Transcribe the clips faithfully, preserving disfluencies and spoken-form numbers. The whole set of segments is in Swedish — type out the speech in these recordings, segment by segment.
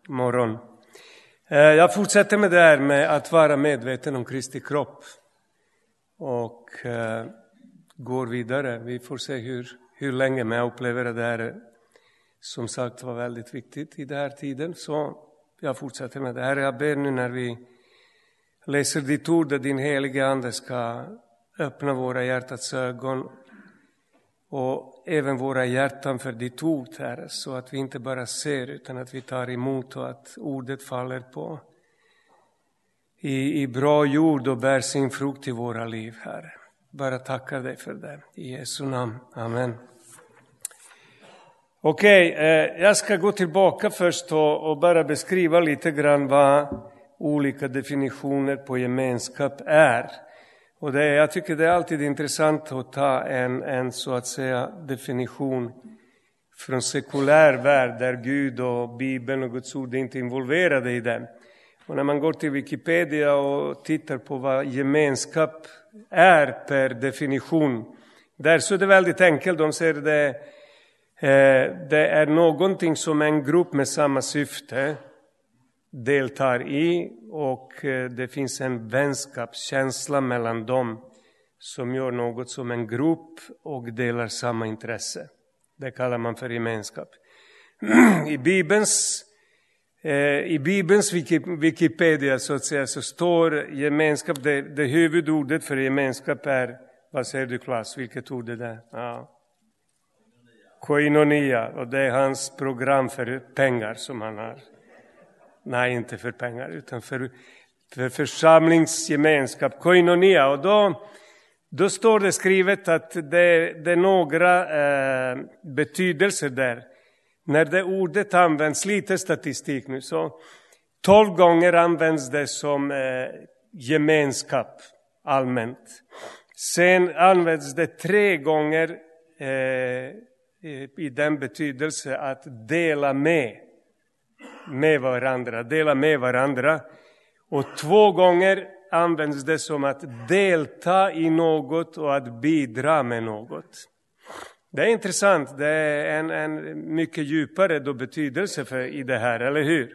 morgon. Jag fortsätter med det här med att vara medveten om Kristi kropp. Och eh, går vidare. Vi får se hur, hur länge, men jag upplever att det här som sagt var väldigt viktigt i den här tiden. Så jag fortsätter med det här. Jag ber nu när vi läser ditt ord att din heliga ande ska öppna våra hjärtats ögon och även våra hjärtan för ditt ord, Herre, så att vi inte bara ser utan att vi tar emot och att ordet faller på i, i bra jord och bär sin frukt i våra liv, Herre. Bara tackar dig för det. I Jesu namn. Amen. Okej, okay, eh, jag ska gå tillbaka först och, och bara beskriva lite grann vad olika definitioner på gemenskap är. Och det, jag tycker det är alltid intressant att ta en, en så att säga definition från sekulär värld där Gud och Bibeln och Guds ord är inte involverade i den. Och när man går till Wikipedia och tittar på vad gemenskap är per definition, där så är det väldigt enkelt. De säger det, eh, det är någonting som en grupp med samma syfte deltar i, och eh, det finns en vänskapskänsla mellan dem som gör något som en grupp och delar samma intresse. Det kallar man för gemenskap. I Bibelns I Bibelns Wikipedia så att säga så står gemenskap, det, det huvudordet för gemenskap är, vad säger du Claes, vilket ord är det? Ja. Koinonia, och det är hans program för pengar som han har. Nej, inte för pengar utan för, för församlingsgemenskap, koinonia. Och då, då står det skrivet att det, det är några eh, betydelser där. När det ordet används, lite statistik nu, så tolv gånger används det som eh, gemenskap allmänt. Sen används det tre gånger eh, i den betydelse att dela med, med varandra, dela med varandra. Och två gånger används det som att delta i något och att bidra med något. Det är intressant, det är en, en mycket djupare då betydelse för, i det här, eller hur?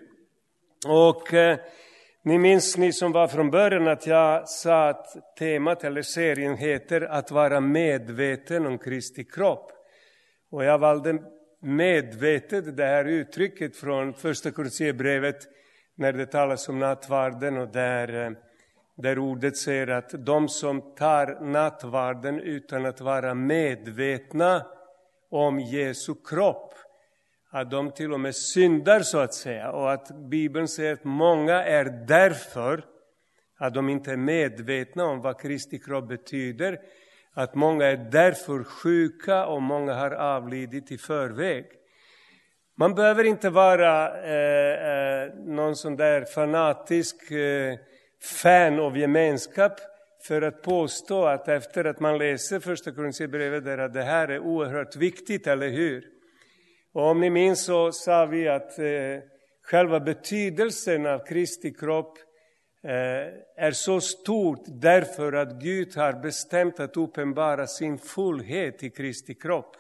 Och eh, ni minns, ni som var från början, att jag sa att temat eller serien heter att vara medveten om Kristi kropp. Och jag valde medvetet det här uttrycket från första Korinthierbrevet när det talas om nattvarden, och där, eh, där ordet säger att de som tar nattvarden utan att vara medvetna om Jesu kropp, att de till och med syndar så att säga. Och att Bibeln säger att många är därför att de inte är medvetna om vad Kristi kropp betyder. Att många är därför sjuka och många har avlidit i förväg. Man behöver inte vara eh, eh, någon sån där fanatisk eh, fan av gemenskap för att påstå att efter att man läser första Korinthierbrevet där att det här är oerhört viktigt, eller hur? Och om ni minns så sa vi att eh, själva betydelsen av Kristi kropp eh, är så stort därför att Gud har bestämt att uppenbara sin fullhet i Kristi kropp.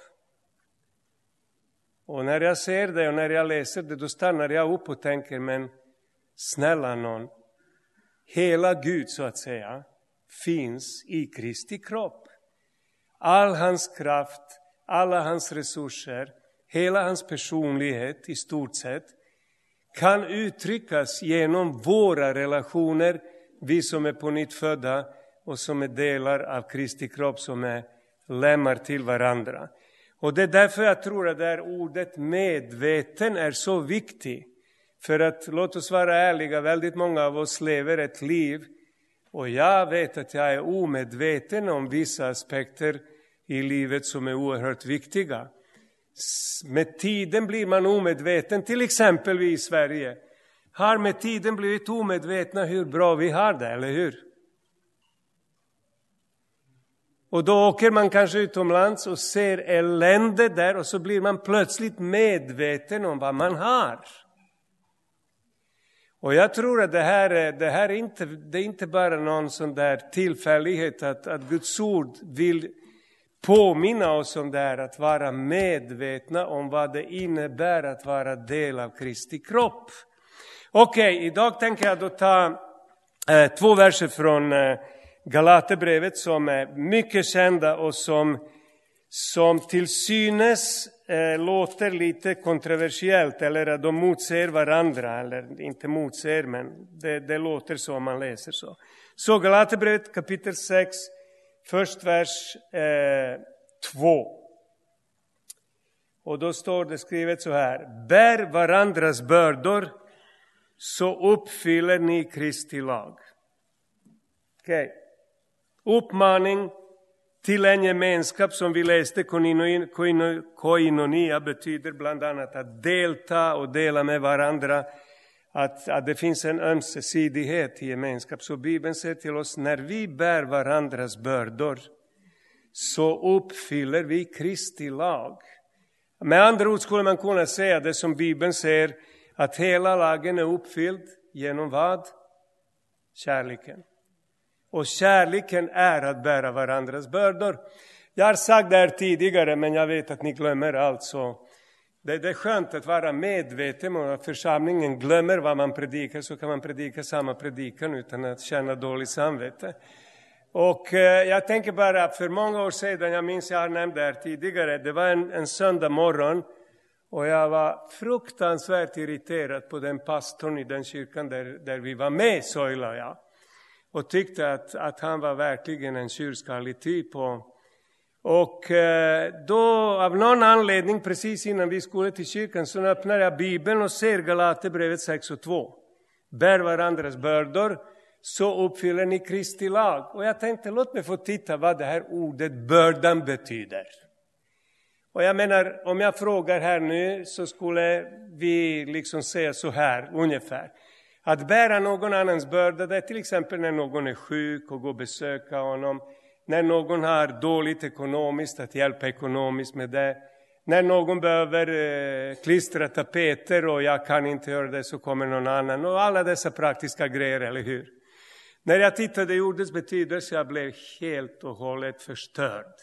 Och när jag ser det och när jag läser det, då stannar jag upp och tänker, men snälla någon, hela Gud så att säga finns i Kristi kropp. All hans kraft, alla hans resurser, hela hans personlighet i stort sett kan uttryckas genom våra relationer, vi som är på nytt födda och som är delar av Kristi kropp, som är lemmar till varandra. Och det är därför jag tror att det här ordet medveten är så viktigt. För att, låt oss vara ärliga, väldigt många av oss lever ett liv, och jag vet att jag är omedveten om vissa aspekter i livet som är oerhört viktiga. Med tiden blir man omedveten, till exempel vi i Sverige har med tiden blivit omedvetna hur bra vi har det, eller hur? Och då åker man kanske utomlands och ser elände där, och så blir man plötsligt medveten om vad man har. Och jag tror att det här är, det här är, inte, det är inte bara någon sån där tillfällighet att, att Guds ord vill påminna oss om det här, att vara medvetna om vad det innebär att vara del av Kristi kropp. Okej, okay, idag tänker jag då ta eh, två verser från eh, Galaterbrevet som är mycket kända och som, som till synes eh, låter lite kontroversiellt, eller att de motsäger varandra, eller inte motsäger, men det, det låter så om man läser så. Så Galaterbrevet kapitel sex, först vers eh, två. Och då står det skrivet så här: bär varandras bördor, så uppfyller ni Kristi lag. Okej. Okay. Uppmaning till en gemenskap som vi läste, koinonia, betyder bland annat att delta och dela med varandra. Att, att det finns en ömsesidighet i gemenskap. Så Bibeln säger till oss, när vi bär varandras bördor, så uppfyller vi Kristi lag. Med andra ord skulle man kunna säga det som Bibeln säger, att hela lagen är uppfylld genom vad? Kärleken. Och kärleken är att bära varandras bördor. Jag har sagt det här tidigare, men jag vet att ni glömmer allt. Så det, det är skönt att vara medveten om att församlingen glömmer vad man predikar, så kan man predika samma predikan utan att känna dåligt samvete. Och eh, jag tänker bara, för många år sedan, jag minns jag har nämnt det här tidigare, det var en, en söndag morgon. Och jag var fruktansvärt irriterad på den pastorn i den kyrkan där, där vi var med, Soila jag. Och tyckte att, att han var verkligen en tjurskallig typ. Och, och då av någon anledning, precis innan vi skulle till kyrkan, så öppnar jag Bibeln och ser Galaterbrevet sex och två. Bär varandras bördor, så uppfyller ni Kristi lag. Och jag tänkte, låt mig få titta vad det här ordet bördan betyder. Och jag menar, om jag frågar här nu, så skulle vi liksom säga så här ungefär. Att bära någon annans börda, det är till exempel när någon är sjuk och går och besöka honom. När någon har dåligt ekonomiskt, att hjälpa ekonomiskt med det. När någon behöver eh, klistra tapeter och jag kan inte göra det, så kommer någon annan. Och alla dessa praktiska grejer, eller hur? När jag tittade i ordets betydelse, jag blev helt och hållet förstörd.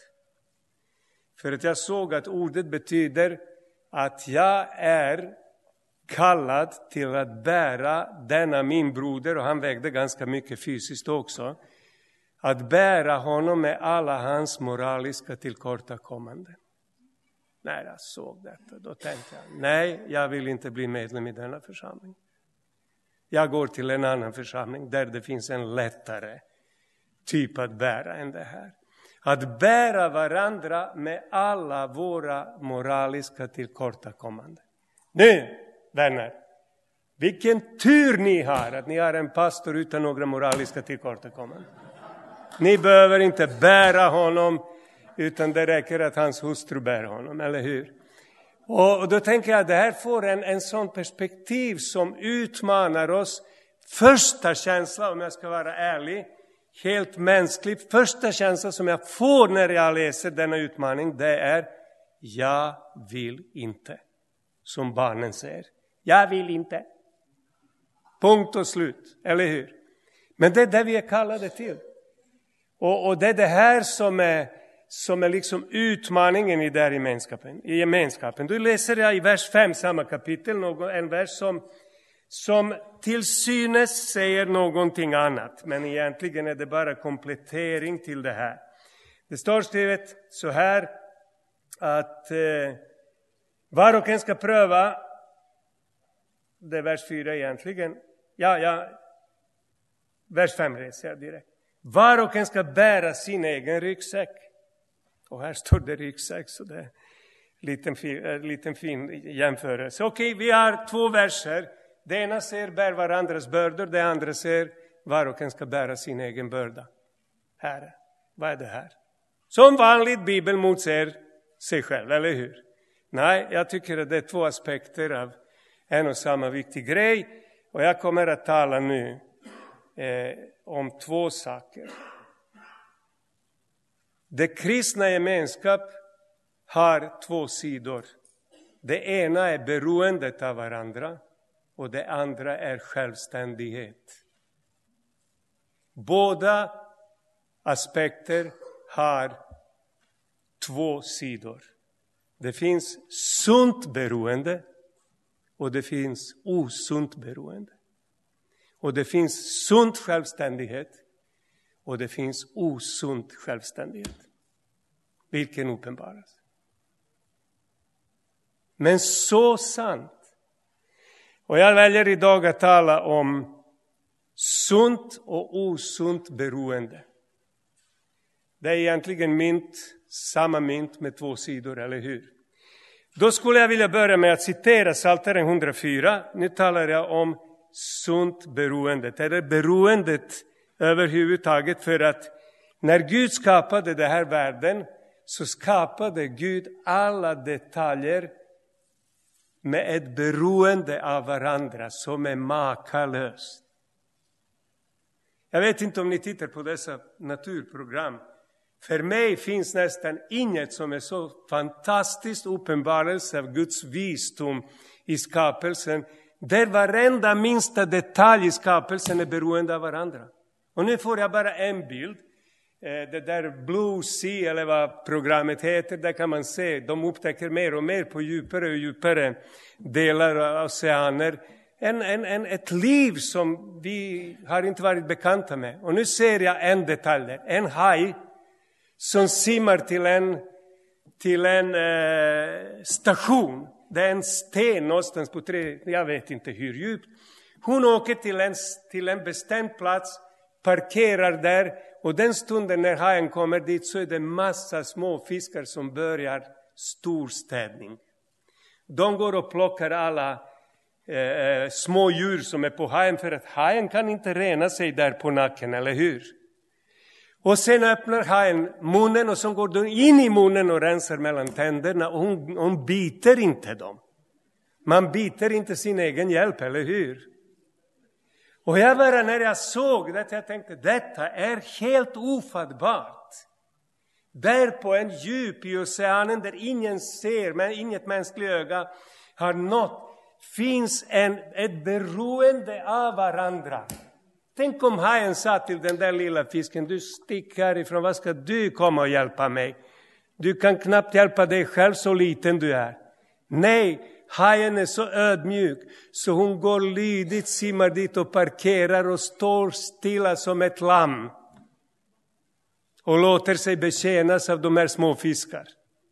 För att jag såg att ordet betyder att jag är kallad till att bära denna min broder, och han vägde ganska mycket fysiskt också. Att bära honom med alla hans moraliska tillkortakommanden. När jag såg detta, då tänkte jag, nej, jag vill inte bli medlem i denna församling. Jag går till en annan församling där det finns en lättare typ att bära än det här. Att bära varandra med alla våra moraliska tillkortakommanden. Nu, vänner, vilken tur ni har att ni har en pastor utan några moraliska tillkortakommanden. Ni behöver inte bära honom, utan det räcker att hans hustru bär honom, eller hur? Och då tänker jag att det här får en, en sån perspektiv som utmanar oss. Första känsla, om jag ska vara ärlig, helt mänskligt, första känsla som jag får när jag läser denna utmaning, det är: jag vill inte. Som barnen säger, jag vill inte. Punkt och slut, eller hur? Men det är det vi är kallade till. Och, och det är det här som är, som är liksom utmaningen i där gemenskapen. I gemenskapen. Då läser jag i vers fem, samma kapitel, någon, en vers som, som till synes säger någonting annat. Men egentligen är det bara komplettering till det här. Det står skrivet så här, att eh, var och en ska pröva, det är vers fyra egentligen. Ja, ja, vers fem läser jag direkt. Var och en ska bära sin egen ryggsäck. Och här står det ryggsäck, så det är en liten fin, liten fin jämförelse. Okej, vi har två verser. Det ena säger bär varandras bördor, det andra säger var och en ska bära sin egen börda. Herre, vad är det här? Som vanligt, Bibeln motsäger sig själv, eller hur? Nej, jag tycker att det är två aspekter av en och samma viktig grej. Och jag kommer att tala nu eh, om två saker. Det kristna gemenskap har två sidor. Det ena är beroendet av varandra och det andra är självständighet. Båda aspekter har två sidor. Det finns sunt beroende och det finns osunt beroende. Och det finns sund självständighet. Och det finns osund självständighet. Vilken uppenbaras. Men så sant. Och jag väljer idag att tala om sunt och osunt beroende. Det är egentligen mynt, samma mynt med två sidor, eller hur? Då skulle jag vilja börja med att citera Psaltaren hundrafyra. Nu talar jag om sunt beroendet. Det är beroendet överhuvudtaget, för att när Gud skapade den här världen så skapade Gud alla detaljer med ett beroende av varandra som är makalöst. Jag vet inte om ni tittar på dessa naturprogram. För mig finns nästan inget som är så fantastiskt uppenbarelse av Guds visdom i skapelsen. Där varenda minsta detalj i skapelsen är beroende av varandra. Och nu får jag bara en bild. Det där Blue Sea, eller vad programmet heter, där kan man se, de upptäcker mer och mer på djupare och djupare delar av oceaner. En, en, en, ett liv som vi har inte varit bekanta med. Och nu ser jag en detalj där. En haj som simmar till en, till en eh, station. Det är en sten någonstans på tre, jag vet inte hur djupt. Hon åker till en, till en bestämd plats, parkerar där. Och den stunden när hajen kommer dit så är det massa små fiskar som börjar storstädning. De går och plockar alla eh, små djur som är på hajen, för att hajen kan inte rena sig där på nacken, eller hur? Och sen öppnar hajen munnen och så går de in i munnen och rensar mellan tänderna, och hon, hon biter inte dem. Man biter inte sin egen hjälp, eller hur? Och jag var, när jag såg det, jag tänkte, detta är helt ofattbart. Där på en djup i oceanen där ingen ser, men inget mänskligt öga har nått, finns en, ett beroende av varandra. Tänk om hajen sa till den där lilla fisken, du stick härifrån, vad ska du komma och hjälpa mig? Du kan knappt hjälpa dig själv, så liten du är. Nej, hajen är så ödmjuk så hon går lydigt, simmar dit och parkerar och står stilla som ett lamm. Och låter sig betjänas av de här små fiskar.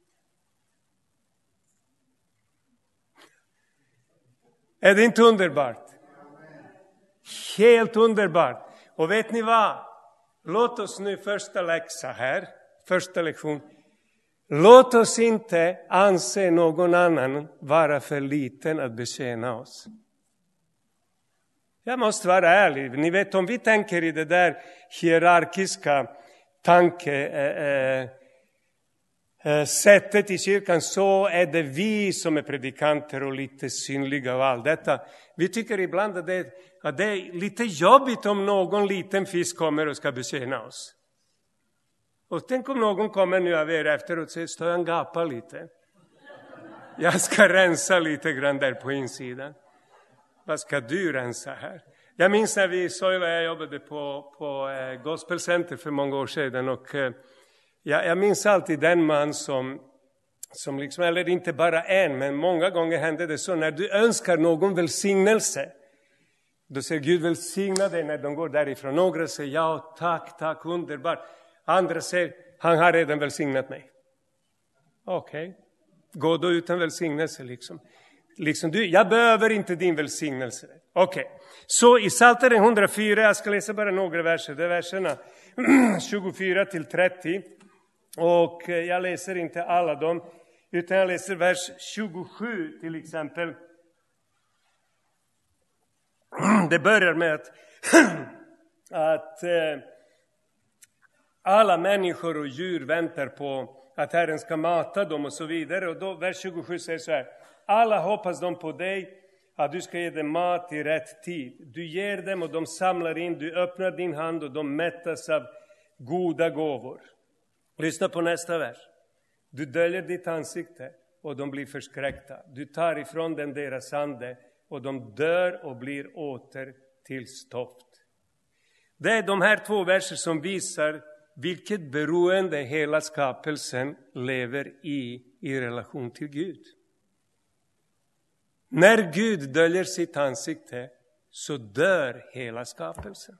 Är det inte underbart? Helt underbart. Och vet ni vad? Låt oss nu första läxa här. Första lektion. Låt oss inte anse någon annan vara för liten att betjäna oss. Jag måste vara ärlig. Ni vet, om vi tänker i det där hierarkiska tanke eh, eh, sättet i kyrkan, så är det vi som är predikanter och lite synliga och allt detta. Vi tycker ibland att det, att det är lite jobbigt om någon liten fisk kommer och ska betjäna oss. Och tänk om någon kommer nu av er efter och säger, stå och gapa lite. Jag ska rensa lite grann där på insidan. Vad ska du rensa här? Jag minns när vi i Soila, jag jobbade på, på eh, Gospel Center för många år sedan. Och eh, jag, jag minns alltid den man som, som liksom, eller inte bara en, men många gånger hände det så. När du önskar någon välsignelse, då säger Gud välsigna dig när de går därifrån. Några säger, ja tack, tack, underbart. Andra säger, han har redan välsignat mig. Okej, okay. Gå då utan välsignelse liksom. Liksom du, jag behöver inte din välsignelse. Okej, okay. Så i Psaltaren hundrafyra, jag ska läsa bara några verser. Det är verserna tjugofyra till trettio. Och jag läser inte alla dem, utan jag läser vers tjugosju till exempel. Det börjar med att, att eh, alla människor och djur väntar på att Herren ska mata dem och så vidare. Och då vers tjugosju säger så här: alla hoppas de på dig, att du ska ge dem mat i rätt tid. Du ger dem och de samlar in, du öppnar din hand och de mättas av goda gåvor. Lyssna på nästa vers. Du döljer ditt ansikte och de blir förskräckta. Du tar ifrån dem deras ande och de dör och blir åter till stoft. Det är de här två verser som visar vilket beroende hela skapelsen lever i i relation till Gud. När Gud döljer sitt ansikte så dör hela skapelsen.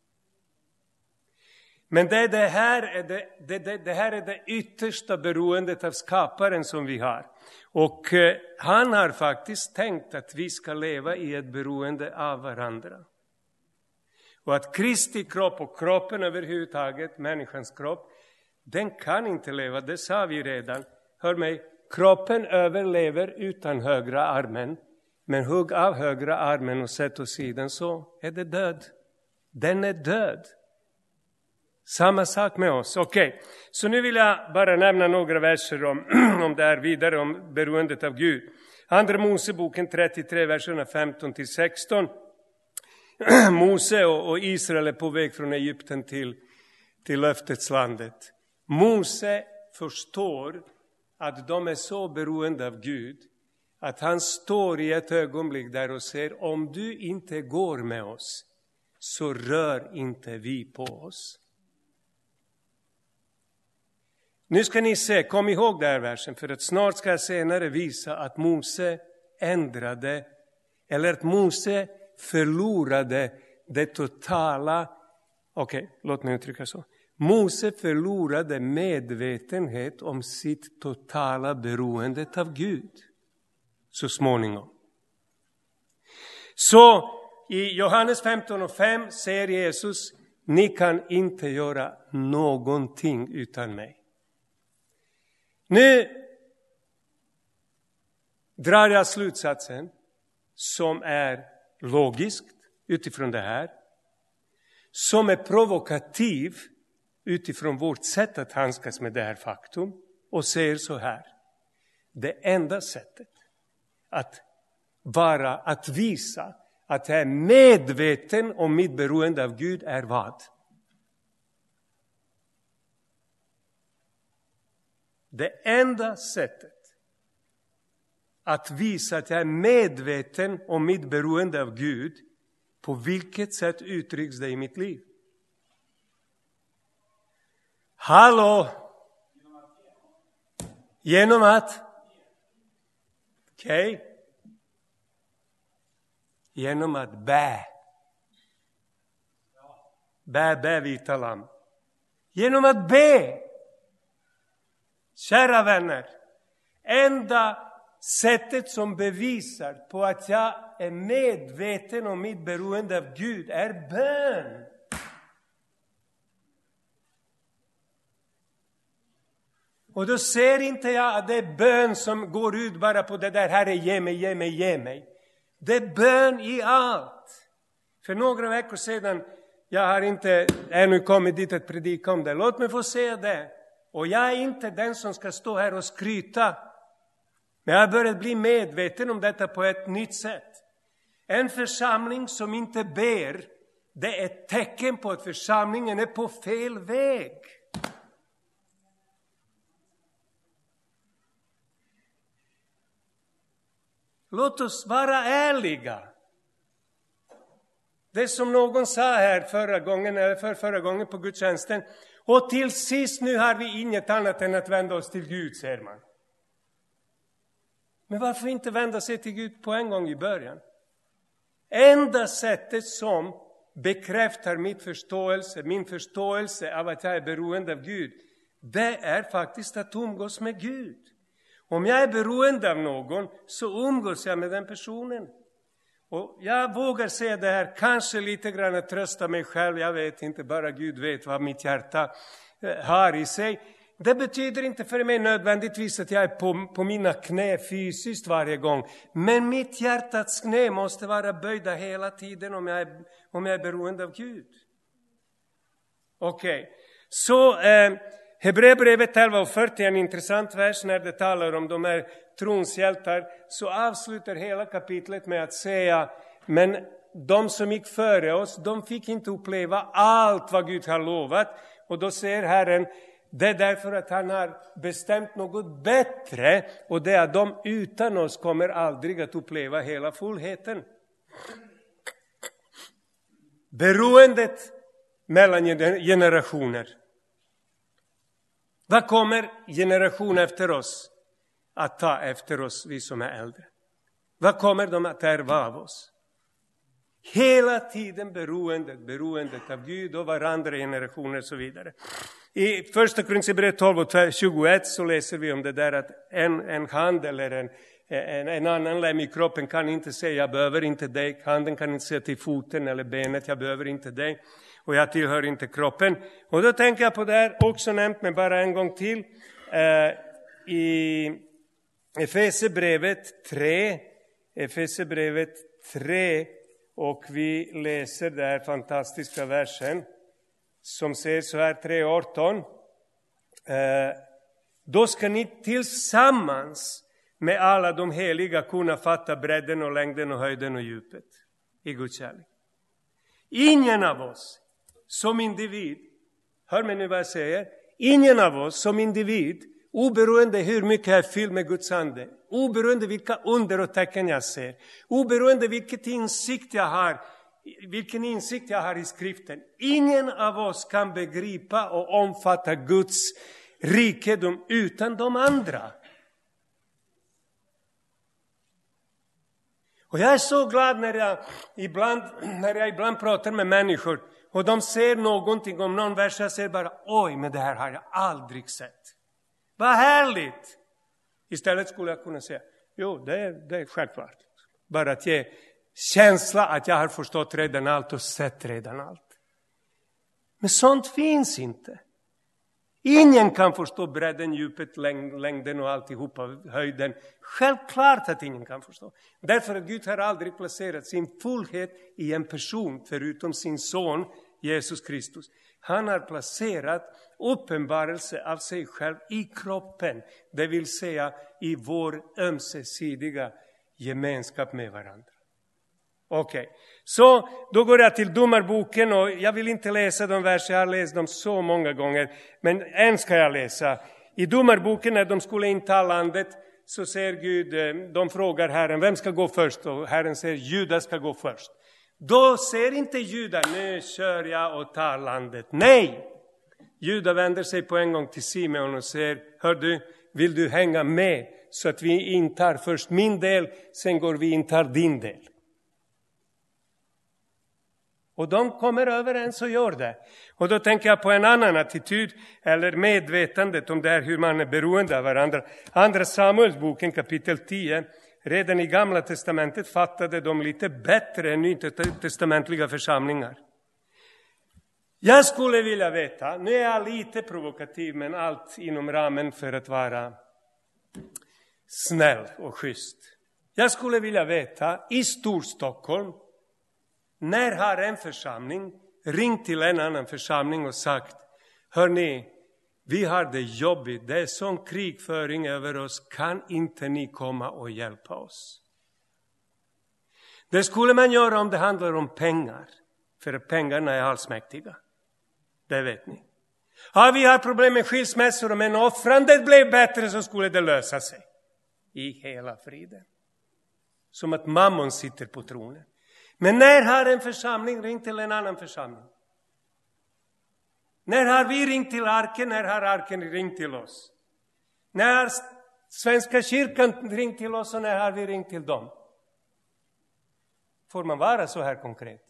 Men det, det, här är det, det, det, det här är det yttersta beroendet av skaparen som vi har. Och eh, han har faktiskt tänkt att vi ska leva i ett beroende av varandra. Och att Kristi kropp och kroppen överhuvudtaget, människans kropp, den kan inte leva, det sa vi redan. Hör mig, kroppen överlever utan högra armen. Men hugg av högra armen och sätt åt sidan så är det död. Den är död. Samma sak med oss. Okej, okay. Så nu vill jag bara nämna några verser om, om det här vidare, om beroendet av Gud. Andra Moseboken trettiotre, verserna femton till sexton. Mose och, och Israel är på väg från Egypten till, till löftets landet. Mose förstår att de är så beroende av Gud att han står i ett ögonblick där och säger: om du inte går med oss så rör inte vi på oss. Nu ska ni se, kom ihåg den här versen, för att snart ska jag senare visa att Mose ändrade, eller att Mose förlorade det totala, okej, okay, låt mig uttrycka så. Mose förlorade medvetenhet om sitt totala beroende av Gud så småningom. Så i Johannes femton och fem säger Jesus: ni kan inte göra någonting utan mig. Nu drar jag slutsatsen som är logiskt utifrån det här, som är provokativ utifrån vårt sätt att handskas med det här faktum, och säger så här: det enda sättet att vara, att visa att jag är medveten om mitt beroende av Gud är vad? Det enda sättet att visa att jag är medveten om mitt beroende av Gud, på vilket sätt uttrycks det i mitt liv? Hallå? Genom att? Okej. Okay. Genom att bä. Bä, bä, vita lamm. Genom att be. Kära vänner, enda sättet som bevisar på att jag är medveten om mitt beroende av Gud är bön. Och då ser inte jag att det är bön som går ut bara på det där: Herre, ge mig, ge mig, ge mig. Det är bön i allt. För några veckor sedan, jag har inte ännu kommit dit att predika om det. Låt mig få säga det. Och jag är inte den som ska stå här och skryta. Men jag har börjat bli medveten om detta på ett nytt sätt. En församling som inte ber, det är ett tecken på att församlingen är på fel väg. Låt oss vara ärliga. Det som någon sa här förra gången, eller för förra gången på gudstjänsten: och till sist nu har vi inget annat än att vända oss till Gud, säger man. Men varför inte vända sig till Gud på en gång i början? Enda sättet som bekräftar mitt förståelse, min förståelse av att jag är beroende av Gud, det är faktiskt att umgås med Gud. Om jag är beroende av någon så umgås jag med den personen. Och jag vågar säga det här, kanske lite grann att trösta mig själv. Jag vet inte, bara Gud vet vad mitt hjärta har i sig. Det betyder inte för mig nödvändigtvis att jag är på, på mina knä fysiskt varje gång. Men mitt hjärtats knä måste vara böjda hela tiden om jag är, om jag är beroende av Gud. Okej, okay. Så eh, Hebreerbrevet elva och fyrtio är en intressant vers när det talar om de här tronshjältar. Så avslutar hela kapitlet med att säga: men de som gick före oss, de fick inte uppleva allt vad Gud har lovat. Och då säger Herren: det är därför att han har bestämt något bättre, och det är att de utan oss kommer aldrig att uppleva hela fullheten. Beroendet mellan generationer. Vad kommer generation efter oss att ta efter oss, vi som är äldre? Vad kommer de att ärva av oss? Hela tiden beroendet, beroendet av Gud och varandra, generationer och så vidare. I första Korinthierbrevet tolv och tjugoett så läser vi om det där att en, en hand eller en, en, en annan lem i kroppen kan inte säga jag behöver inte dig. Handen kan inte säga till foten eller benet jag behöver inte dig. Och jag tillhör inte kroppen. Och då tänker jag på det här, också nämnt men bara en gång till. Eh, I Efesierbrevet tre. Efesierbrevet tre. Och vi läser där fantastiska versen. Som säger så här, tre arton. Eh, då ska ni tillsammans med alla de heliga kunna fatta bredden och längden och höjden och djupet i Guds kärlek. Ingen av oss som individ, hör mig nu vad jag säger, ingen av oss som individ, oberoende hur mycket jag är fylld med Guds ande, oberoende vilka under och tecken jag ser, oberoende vilket insikt jag har, vilken insikt jag har i skriften, ingen av oss kan begripa och omfatta Guds rikedom utan de andra. Och jag är så glad när jag ibland, när jag ibland pratar med människor och de ser någonting om någon vers, jag säger bara, oj, men det här har jag aldrig sett. Vad härligt! Istället skulle jag kunna säga, jo, det är, det är självklart. Bara att ge känsla att jag har förstått redan allt och sett redan allt. Men sånt finns inte. Ingen kan förstå bredden, djupet, läng- längden och alltihopa, höjden. Självklart att ingen kan förstå. Därför att Gud har aldrig placerat sin fullhet i en person förutom sin son Jesus Kristus. Han har placerat uppenbarelse av sig själv i kroppen. Det vill säga i vår ömsesidiga gemenskap med varandra. Okej, okay. Så då går jag till domarboken och jag vill inte läsa de verser, jag har läst dem så många gånger. Men en ska jag läsa. I domarboken när de skulle inta landet så säger Gud, de frågar Herren, vem ska gå först? Och Herren säger, Juda ska gå först. Då säger inte Juda, nu kör jag och tar landet. Nej! Juda vänder sig på en gång till Simeon och säger, hör du, vill du hänga med så att vi intar först min del, sen går vi intar din del. Och de kommer överens och gör det. Och då tänker jag på en annan attityd eller medvetandet om det här hur man är beroende av varandra. Andra Samuelsboken kapitel tio. Redan i Gamla testamentet fattade de lite bättre än nytestamentliga församlingar. Jag skulle vilja veta, nu är jag lite provokativ men allt inom ramen för att vara snäll och schysst. Jag skulle vilja veta, i Storstockholm, när har en församling ringt till en annan församling och sagt, hörni, vi har det jobbigt, det är sån krigföring över oss, kan inte ni komma och hjälpa oss? Det skulle man göra om det handlar om pengar, för pengarna är allsmäktiga. Det vet ni. Ja, vi har problem med skilsmässor, men offrandet blev bättre så skulle det lösa sig. I hela friden. Som att mammon sitter på tronen. Men när har en församling ringt till en annan församling? När har vi ringt till arken? När har arken ringt till oss? När har Svenska kyrkan ringt till oss och när har vi ringt till dem? Får man vara så här konkret?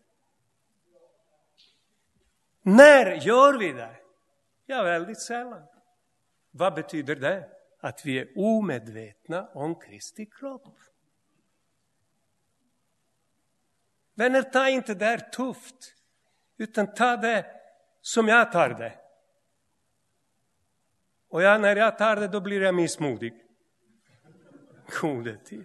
När gör vi det? Ja, väldigt sällan. Vad betyder det? Att vi är omedvetna om Kristi kropp. Vänner, ta inte det där tufft. Utan ta det som jag tar det. Och jag, när jag tar det, då blir jag missmodig. Gode tid.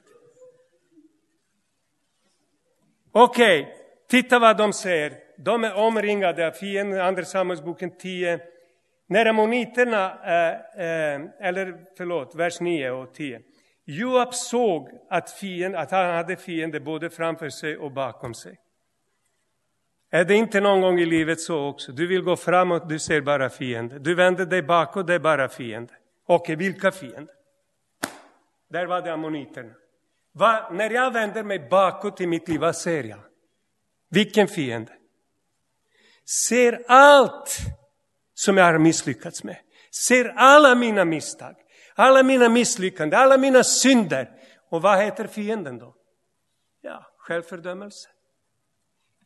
Okej, okay, titta vad de säger. De är omringade av fienden, andra Samuelsboken tio. När ammoniterna, äh, äh, eller förlåt, vers nio och tio. Joab såg att, fiende, att han hade fiende både framför sig och bakom sig. Är det inte någon gång i livet så också? Du vill gå framåt, du ser bara fiende. Du vänder dig bakåt, det är bara fiende. Okej, vilka fiende? Där var det ammoniterna. Va, när jag vänder mig bakåt i mitt liv, vad ser jag? Vilken fiende? Ser allt som jag har misslyckats med. Ser alla mina misstag. Alla mina misslyckanden, alla mina synder. Och vad heter fienden då? Ja, självfördömelse.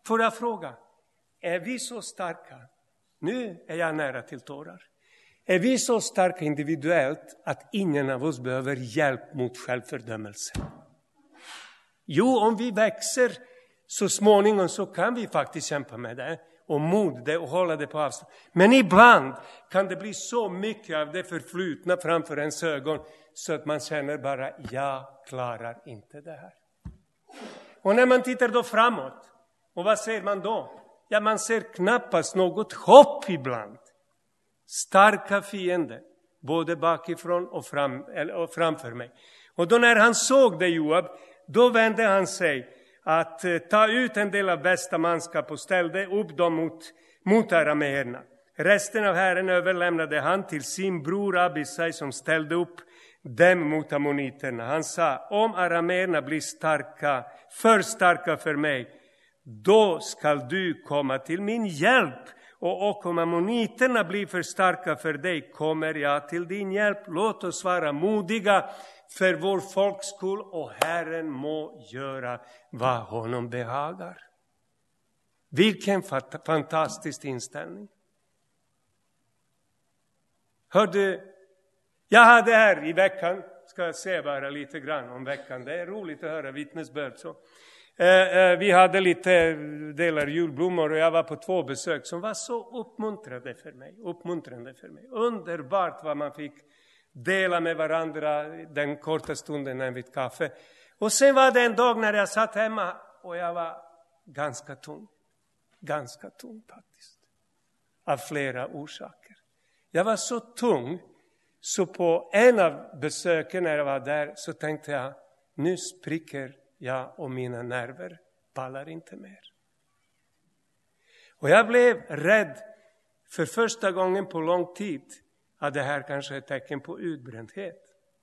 Får jag fråga, är vi så starka? Nu är jag nära till tårar. Är vi så starka individuellt att ingen av oss behöver hjälp mot självfördömelse? Jo, om vi växer så småningom så kan vi faktiskt kämpa med det. Och mod det och hålla det på avstånd. Men ibland kan det bli så mycket av det förflutna framför ens ögon. Så att man känner bara, jag klarar inte det här. Och när man tittar då framåt. Och vad ser man då? Ja, man ser knappast något hopp ibland. Starka fiender. Både bakifrån och, fram, eller, och framför mig. Och då när han såg det, Joab. Då vände han sig. Att eh, ta ut en del av bästa manskap och ställde upp dem mot, mot arameerna. Resten av Herren överlämnade han till sin bror Abisai som ställde upp dem mot ammoniterna. Han sa, om arameerna blir starka, för starka för mig, då skall du komma till min hjälp. Och, och om ammoniterna blir för starka för dig, kommer jag till din hjälp. Låt oss vara modiga för vår folks skull, och Herren må göra vad honom behagar. Vilken fantastisk inställning. Hörde, jag hade här i veckan, ska jag säga bara lite grann om veckan. Det är roligt att höra vittnesbörd. Så. Eh, eh, vi hade lite delar julblommor och jag var på två besök som var så uppmuntrande för mig. Uppmuntrande för mig. Underbart vad man fick dela med varandra den korta stunden när vi fick kaffe. Och sen var det en dag när jag satt hemma och jag var ganska tung. Ganska tung faktiskt. Av flera orsaker. Jag var så tung så på en av besöken när jag var där så tänkte jag, nu spricker jag och mina nerver pallar inte mer. Och jag blev rädd för första gången på lång tid att det här kanske är ett tecken på utbrändhet.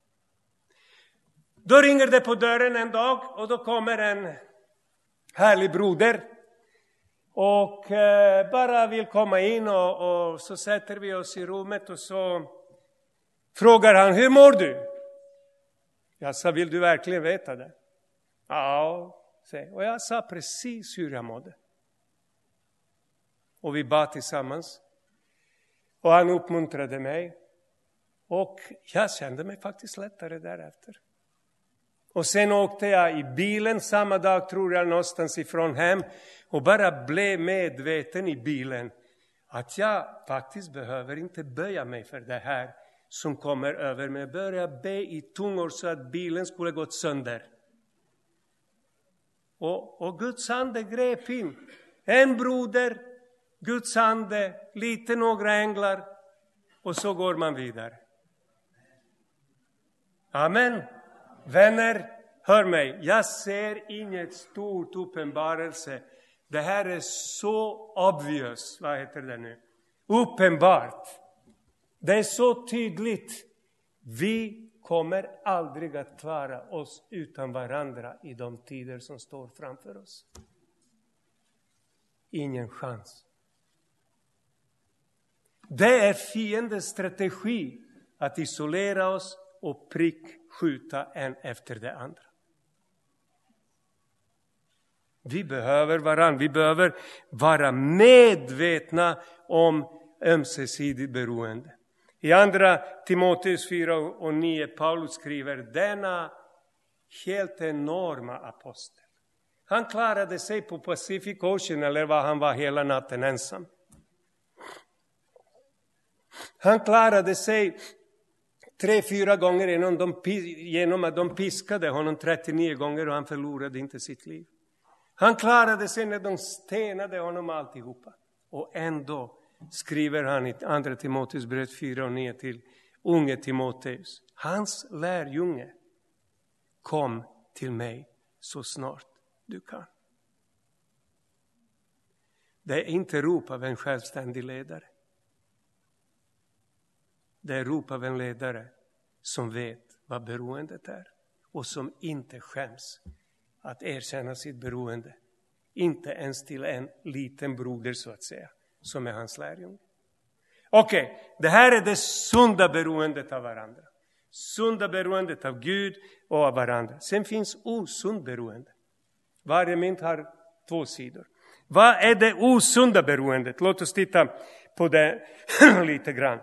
Då ringer det på dörren en dag och då kommer en härlig broder och eh, bara vill komma in och, och så sätter vi oss i rummet och så frågar han, hur mår du? Jag sa, vill du verkligen veta det? Ja, och jag sa precis hur jag mådde. Och vi bad tillsammans. Och han uppmuntrade mig. Och jag kände mig faktiskt lättare därefter. Och sen åkte jag i bilen samma dag, tror jag, någonstans ifrån hem. Och bara blev medveten i bilen. Att jag faktiskt behöver inte böja mig för det här som kommer över mig. Jag började be i tungor så att bilen skulle gått sönder. Och, och Guds ande grep in. En broder, Guds ande, lite några änglar. Och så går man vidare. Amen. Vänner, hör mig. Jag ser inget stort uppenbarelse. Det här är så obvious. Vad heter det nu? Uppenbart. Det är så tydligt. Vi kommer aldrig att klara oss utan varandra i de tider som står framför oss. Ingen chans. Det är fiendens strategi att isolera oss och prickskjuta en efter det andra. Vi behöver varandra. Vi behöver vara medvetna om ömsesidigt beroende. I andra Timoteus fyra och nio Paulus skriver, denna helt enorma apostel. Han klarade sig på Pacific Ocean, eller var han var hela natten ensam. Han klarade sig tre, fyra gånger genom, de, genom att de piskade honom trettionio gånger och han förlorade inte sitt liv. Han klarade sig när de stenade honom alltihopa. Och ändå skriver han i andra Timoteus brev fyra och nio till unge Timoteus. Hans lärjunge, kom till mig så snart du kan. Det är inte rop av en självständig ledare. Det är rop av en ledare som vet vad beroendet är. Och som inte skäms att erkänna sitt beroende. Inte ens till en liten broder så att säga. Som är hans lärjunge. Okej, okay, det här är det sunda beroendet av varandra. Sunda beroendet av Gud och av varandra. Sen finns osund beroende. Varje mynt har två sidor. Vad är det osunda beroendet? Låt oss titta på det lite grann.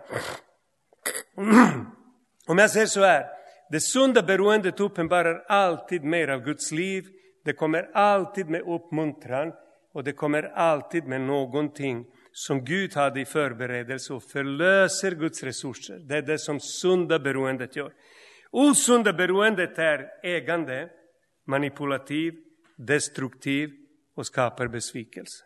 Om jag säger så här. Det sunda beroendet uppenbarar alltid mer av Guds liv. Det kommer alltid med uppmuntran. Och det kommer alltid med någonting som Gud hade i förberedelse och förlöser Guds resurser. Det är det som sunda beroendet gör. Osunda beroendet är ägande, manipulativ, destruktiv och skapar besvikelse.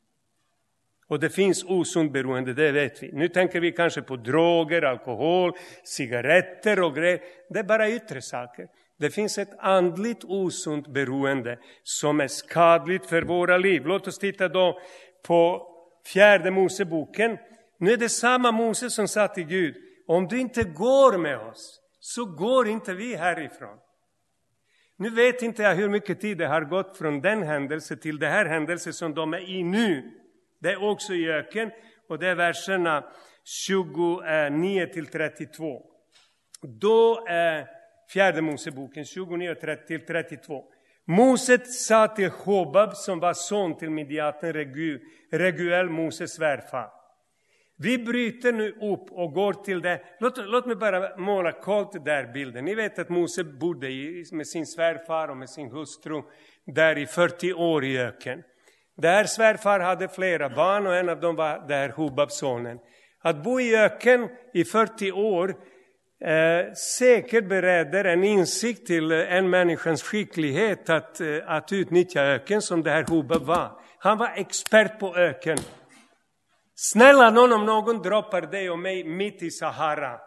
Och det finns osund beroende, det vet vi. Nu tänker vi kanske på droger, alkohol, cigaretter och grejer. Det är bara yttre saker. Det finns ett andligt osunt beroende som är skadligt för våra liv. Låt oss titta då på fjärde Moseboken. Nu är det samma Mose som sa till Gud: om du inte går med oss så går inte vi härifrån. Nu vet inte jag hur mycket tid det har gått från den händelse till det här händelse som de är i nu. Det är också i öken och det är verserna tjugonio till trettiotvå. Då är fjärde Moseboken tjugonio till trettiotvå. Mose sa till Hobab som var son till Midjaten Regu, Reguel Moses svärfar: vi bryter nu upp och går till det. Låt, låt mig bara måla kort där bilden. Ni vet att Mose bodde i, med sin svärfar och med sin hustru där i fyrtio år i öken. Där svärfar hade flera barn och en av dem var där Hobab-sonen. Att bo i öken i fyrtio år eh, säkert beredder en insikt till en människans skicklighet att, eh, att utnyttja öken som det här Hobab var. Han var expert på öken. Snälla någon, om någon droppar dig och mig mitt i Sahara.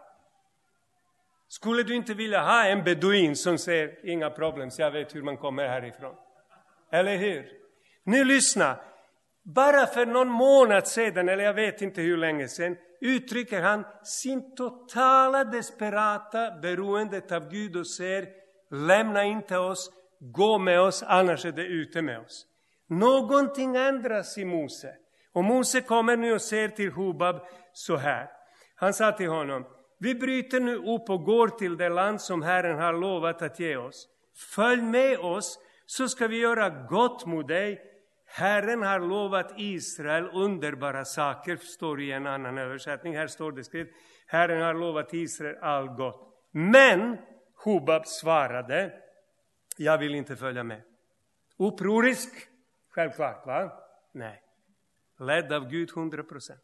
Skulle du inte vilja ha en beduin som säger inga problem så jag vet hur man kommer härifrån? Eller hur? Nu lyssna. Bara för någon månad sedan, eller jag vet inte hur länge sedan, uttrycker han sin totala desperata beroendet av Gud och säger: lämna inte oss, gå med oss, annars är det ute med oss. Någonting ändras i Mose. Och Mose kommer nu och säger till Hobab så här. Han sa till honom: vi bryter nu upp och går till det land som Herren har lovat att ge oss. Följ med oss så ska vi göra gott mot dig. Herren har lovat Israel underbara saker, står i en annan översättning. Här står det skrivet: Herren har lovat Israel all gott. Men Hobab svarade: jag vill inte följa med. Upprorisk, självklart va? Nej. Ledd av Gud hundra procent.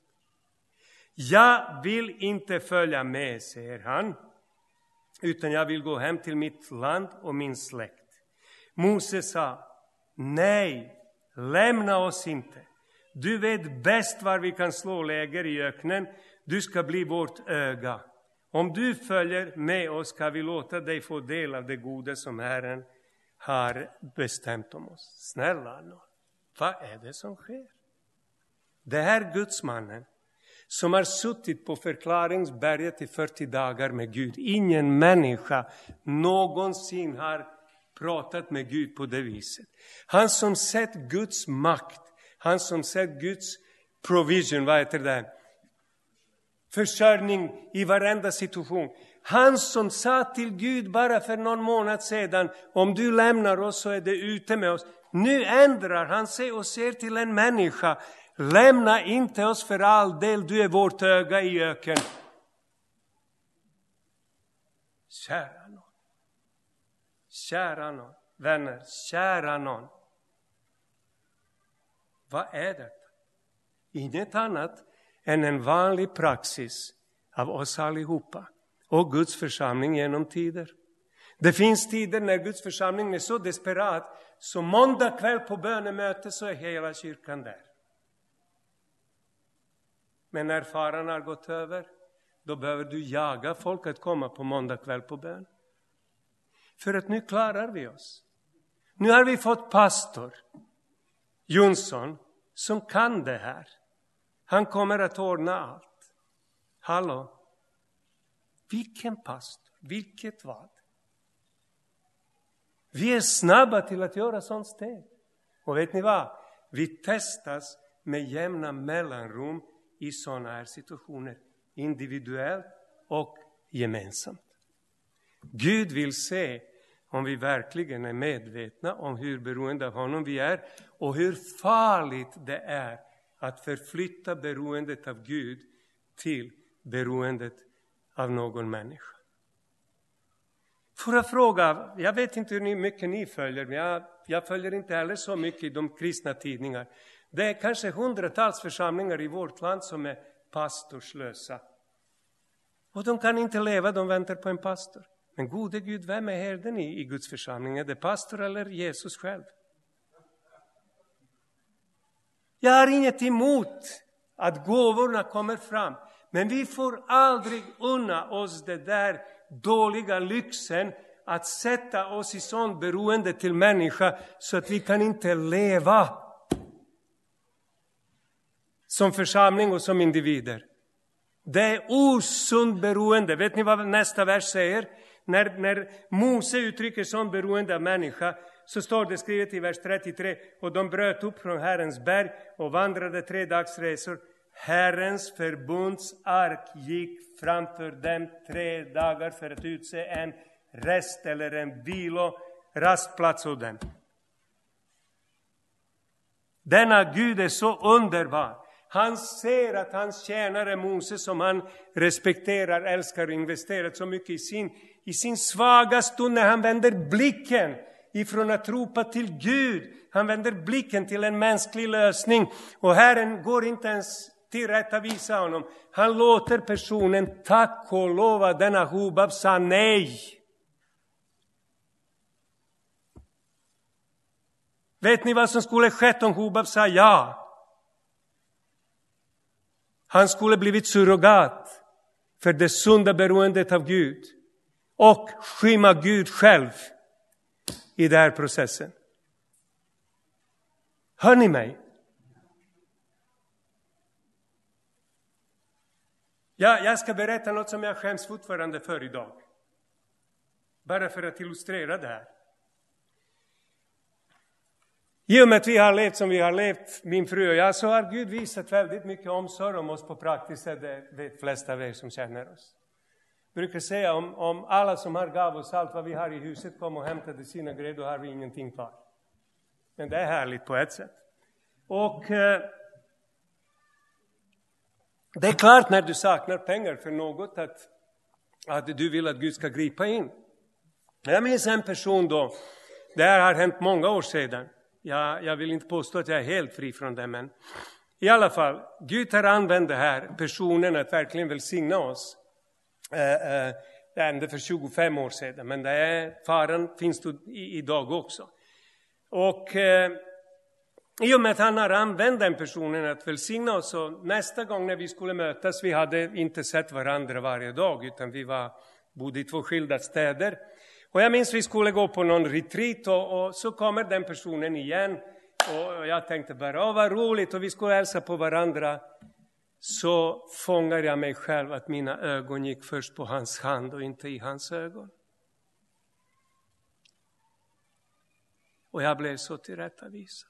Jag vill inte följa med, säger han, utan jag vill gå hem till mitt land och min släkt. Mose sa: nej, lämna oss inte. Du vet bäst var vi kan slå läger i öknen. Du ska bli vårt öga. Om du följer med oss ska vi låta dig få del av det goda som Herren har bestämt om oss. Snälla någon, vad är det som sker? Det här gudsmannen som har suttit på förklaringsberget i fyrtio dagar med Gud. Ingen människa någonsin har pratat med Gud på det viset. Han som sett Guds makt. Han som sett Guds provision, vad heter det? Försörjning i varenda situation. Han som sa till Gud bara för någon månad sedan: om du lämnar oss så är det ute med oss. Nu ändrar han sig och ser till en människa: lämna inte oss för all del, du är vårt öga i öken. Kära någon. Kära någon. Vänner, kära någon. Vad är detta? Inget annat än en vanlig praxis av oss allihopa och Guds församling genom tider. Det finns tider när Guds församling är så desperat så måndag kväll på bönemöte så är hela kyrkan där. Men när faran har gått över, då behöver du jaga folk att komma på måndag kväll på bön. För att nu klarar vi oss. Nu har vi fått pastor Jonsson som kan det här. Han kommer att ordna allt. Hallå? Vilken pastor? Vilket vad? Vi är snabba till att göra sånt steg. Och vet ni vad? Vi testas med jämna mellanrum i sådana här situationer. Individuellt och gemensamt. Gud vill se Om vi verkligen är medvetna om hur beroende av honom vi är. Och hur farligt det är att förflytta beroendet av Gud till beroendet av någon människa. Får jag fråga, jag vet inte hur mycket ni följer, men jag, jag följer inte heller så mycket i de kristna tidningar. Det är kanske hundratals församlingar i vårt land som är pastorslösa. Och de kan inte leva, de väntar på en pastor. Men gode Gud, vem är herden i, i Guds församling? Är det pastor eller Jesus själv? Jag har inget emot att gåvorna kommer fram. Men vi får aldrig unna oss det där dåliga lyxen att sätta oss i sån beroende till människa så att vi kan inte leva som församling och som individer. Det är osund beroende. Vet ni vad nästa vers säger? När, när Mose uttrycker sån beroende av människa, så står det skrivet i vers trettiotre. Och de bröt upp från Herrens berg och vandrade tre dagsresor. Herrens förbundsark gick framför dem tre dagar för att utse en rest eller en vilo, rastplats åt dem. Denna Gud är så underbar. Han ser att hans tjänare Moses, som han respekterar, älskar och investerat så mycket i sin, i sin svaga stund, när han vänder blicken ifrån att ropa till Gud. Han vänder blicken till en mänsklig lösning. Och Herren går inte ens tillrättavisa honom. Han låter personen, tack och lova, denna Hobab sa nej. Vet ni vad som skulle skett om Hobab sa ja? Han skulle blivit surrogat för det sunda beroendet av Gud. Och skymma Gud själv i den här processen. Hör ni mig? Ja, jag ska berätta något som jag skäms fortfarande för idag. Bara för att illustrera det här. I och med att vi har levt som vi har levt, min fru och jag, så har Gud visat väldigt mycket omsorg om oss på praktiskt sätt. Det vet flesta av er som känner oss. Jag brukar säga om, om alla som har gav oss allt vad vi har i huset kom och hämtade sina grejer, då har vi ingenting kvar. Men det är härligt på ett sätt. Och eh, det är klart när du saknar pengar för något att, att du vill att Gud ska gripa in. Jag minns en person då, det här har hänt många år sedan. Jag, jag vill inte påstå att jag är helt fri från det, men i alla fall, Gud har använt det här personen att verkligen välsigna oss. Eh, eh, det hände för tjugofem år sedan, men det är, faran finns det i, idag också. Och eh, i och med att han har använt den personen att välsigna oss, så nästa gång när vi skulle mötas, vi hade inte sett varandra varje dag, utan vi var, bodde i två skilda städer. Och jag minns vi skulle gå på någon retreat och, och så kommer den personen igen. Och jag tänkte bara, åh vad roligt, och vi skulle hälsa på varandra. Så fångar jag mig själv att mina ögon gick först på hans hand och inte i hans ögon. Och jag blev så tillrättavisad.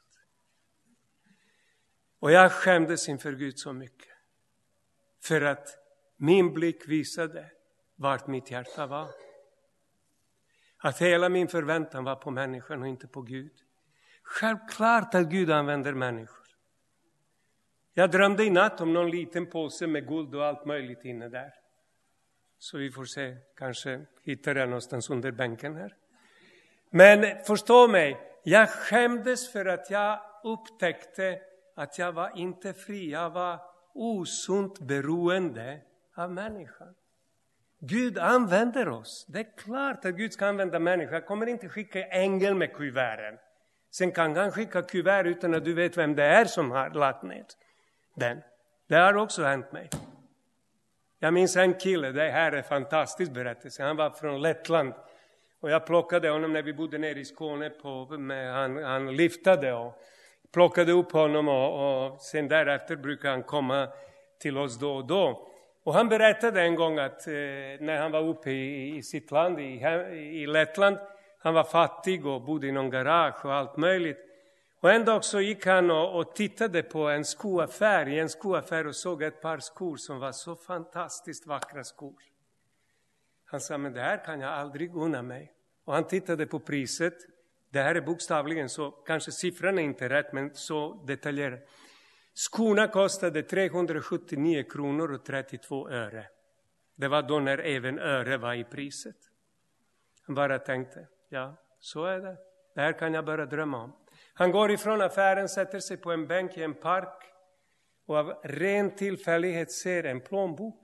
Och jag skämdes inför Gud så mycket. För att min blick visade vart mitt hjärta var. Att hela min förväntan var på människan och inte på Gud. Självklart att Gud använder människor. Jag drömde i natt om någon liten påse med guld och allt möjligt inne där. Så vi får se, kanske hittar jag någonstans under bänken här. Men förstå mig, jag skämdes för att jag upptäckte att jag var inte fri. Jag var osunt beroende av människan. Gud använder oss. Det är klart att Gud ska använda människor. Jag kommer inte skicka ängel med kuverten. Sen kan han skicka kuvert utan att du vet vem det är som har lagt ner den. Det har också hänt mig. Jag minns en kille, det här är en fantastisk berättelse. Han var från Lettland. Och jag plockade honom när vi bodde nere i Skåne. På, med, han, han liftade och plockade upp honom. Och, och sen därefter brukar han komma till oss då och då. Och han berättade en gång att eh, när han var uppe i, i sitt land, i, i Lettland. Han var fattig och bodde i någon garage och allt möjligt. Och en dag så gick han och, och tittade på en skoaffär, i en skoaffär och såg ett par skor som var så fantastiskt vackra skor. Han sa, men det här kan jag aldrig unna mig. Och han tittade på priset. Det här är bokstavligen så, kanske siffran är inte rätt, men så detaljerat. Skorna kostade trehundrasjuttionio kronor och trettiotvå öre. Det var då när även öre var i priset. Han bara tänkte, ja, så är det. Det här kan jag bara drömma om. Han går ifrån affären, sätter sig på en bänk i en park. Och av ren tillfällighet ser en plånbok.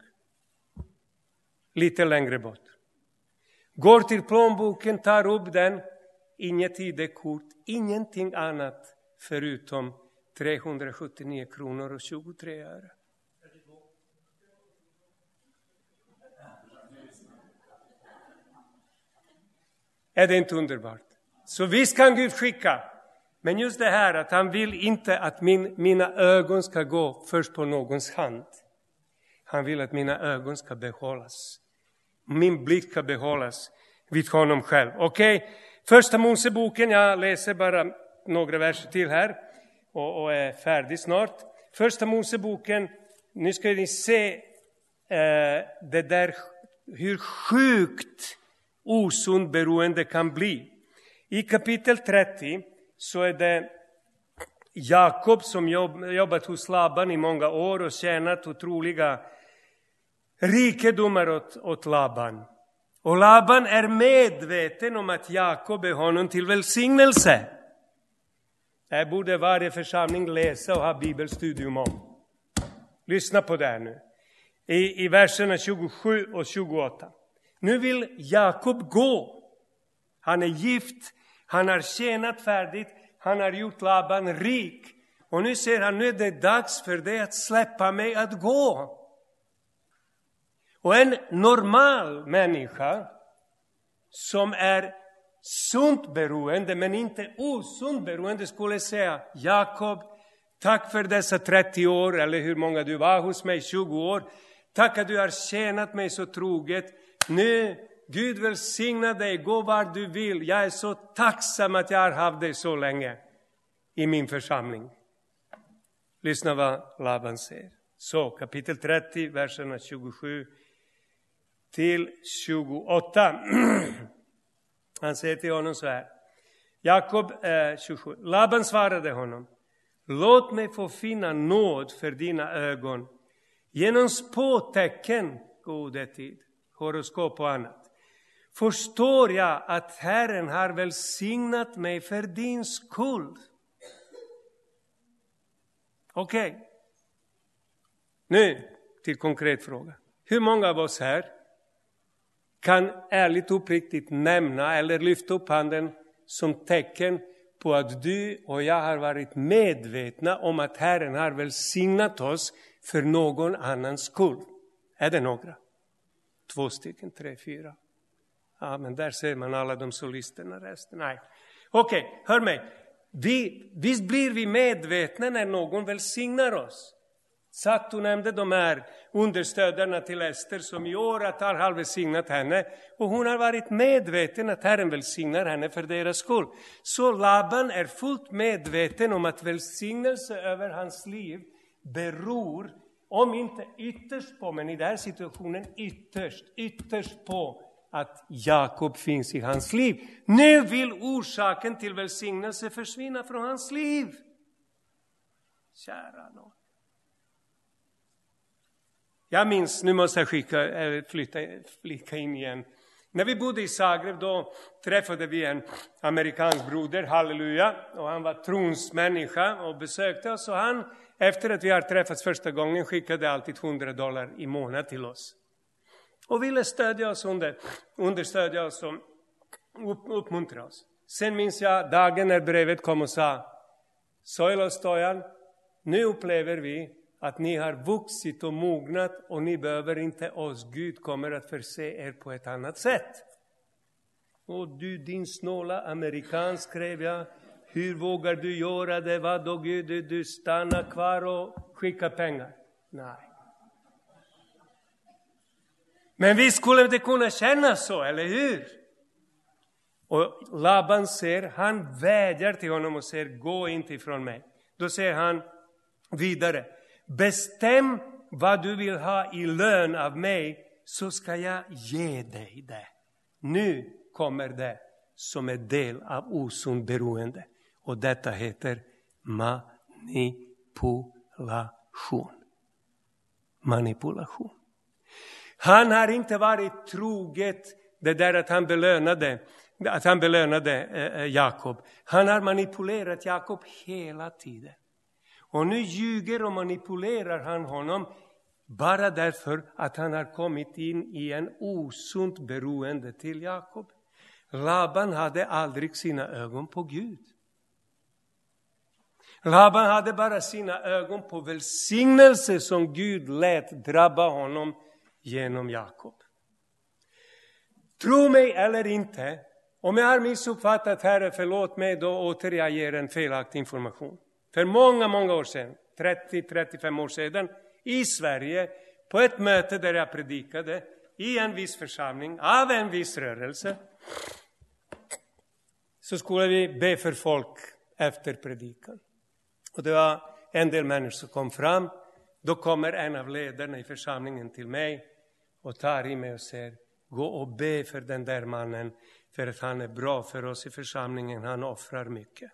Lite längre bort. Går till plånboken, tar upp den. Inget I D-kort, ingenting annat förutom trehundrasjuttionio kronor och tjugotre öre. Är det inte underbart? Så visst kan Gud skicka. Men just det här att han vill inte att min, mina ögon ska gå först på någons hand. Han vill att mina ögon ska behållas. Min blick ska behållas vid honom själv. Okej, okay. Första Moseboken, jag läser bara några verser till här. Och, och är färdig snart. Första Moseboken, nu ska ni se eh, det där hur sjukt osund beroende kan bli. I kapitel trettio så är det Jakob som jobb, jobbat hos Laban i många år och tjänat otroliga rikedomar åt, åt Laban. Och Laban är medveten om att Jakob är honom till välsignelse. Det borde varje församling läsa och ha bibelstudium om. Lyssna på det här nu. I, i verserna tjugosju och tjugoåtta. Nu vill Jakob gå. Han är gift. Han har tjänat färdigt. Han har gjort Laban rik. Och nu säger han, nu är det dags för dig att släppa mig att gå. Och en normal människa som är sunt beroende men inte osund beroende skulle säga, Jakob, tack för dessa trettio år eller hur många du var hos mig, tjugo år. Tack att du har tjänat mig så troget. Nu, Gud välsigna dig, gå var du vill. Jag är så tacksam att jag har haft dig så länge i min församling. Lyssna vad Laban säger. Så, kapitel trettio, verserna tjugosju till tjugoåtta. Han säger till honom så här. Jakob eh, tjugosju. Laban svarade honom. Låt mig få finna nåd för dina ögon. Genom spåtecken, gode tid, horoskop och annat. Förstår jag att Herren har välsignat mig för din skull. Okej. Okay. Nu till konkret fråga. Hur många av oss här kan ärligt och uppriktigt nämna eller lyfta upp handen som tecken på att du och jag har varit medvetna om att Herren har välsignat oss för någon annans skull? Är det några? Två stycken, tre, fyra. Ja, men där ser man alla de solisterna resten. Nej. Okej, okay, hör mig. Vi, visst blir vi medvetna när någon välsignar oss. Sattu nämnde de här understödarna till Ester som i åratal har välsignat henne. Och hon har varit medveten att Herren välsignar henne för deras skull. Så Laban är fullt medveten om att välsignelse över hans liv beror, om inte ytterst på, men i den här situationen ytterst, ytterst på att Jakob finns i hans liv. Nu vill orsaken till välsignelse försvinna från hans liv. Kära någon. Jag minns, nu måste jag skicka, flytta, flytta in igen. När vi bodde i Zagreb då träffade vi en amerikansk broder, halleluja. Och han var tronsmänniska och besökte oss. Och han, efter att vi har träffats första gången, skickade alltid hundra dollar i månad till oss. Och ville stödja oss under, understödja oss och upp, uppmuntra oss. Sen minns jag dagen när brevet kom och sa, Soila och Stojan, nu upplever vi att ni har vuxit och mognat och ni behöver inte oss. Gud kommer att förse er på ett annat sätt. Och du din snåla amerikan, skrev jag. Hur vågar du göra det? Vad då Gud? Du, du stannar kvar och skickar pengar. Nej. Men vi skulle inte kunna känna så, eller hur? Och Laban säger, han vädjar till honom och säger, gå inte ifrån mig. Då säger han vidare, bestäm vad du vill ha i lön av mig, så ska jag ge dig det. Nu kommer det som är del av osund beroende. Och detta heter manipulation. Manipulation. Han har inte varit troget det där att han belönade, att han belönade eh, Jakob. Han har manipulerat Jakob hela tiden. Och nu ljuger och manipulerar han honom bara därför att han har kommit in i en osunt beroende till Jakob. Laban hade aldrig sina ögon på Gud. Laban hade bara sina ögon på välsignelse som Gud lät drabba honom genom Jakob. Tro mig eller inte, om jag har missuppfattat, Herre, förlåt mig, då återger en felaktig information. För många, många år sedan, trettio till trettiofem år sedan, i Sverige, på ett möte där jag predikade, i en viss församling, av en viss rörelse, så skulle vi be för folk efter predikan. Och det var en del människor som kom fram. Då kommer en av ledarna i församlingen till mig och tar i mig och säger: gå och be för den där mannen, för att han är bra för oss i församlingen, han offrar mycket.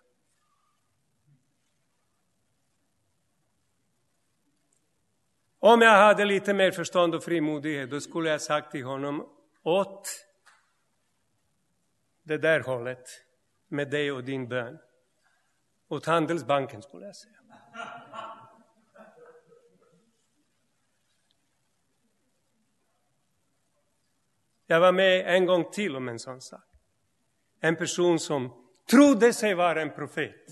Om jag hade lite mer förstånd och frimodighet, då skulle jag sagt till honom: åt det där hållet med dig och din bön. Åt Handelsbanken, skulle jag säga. Jag var med en gång till om en sån sak. En person som trodde sig vara en profet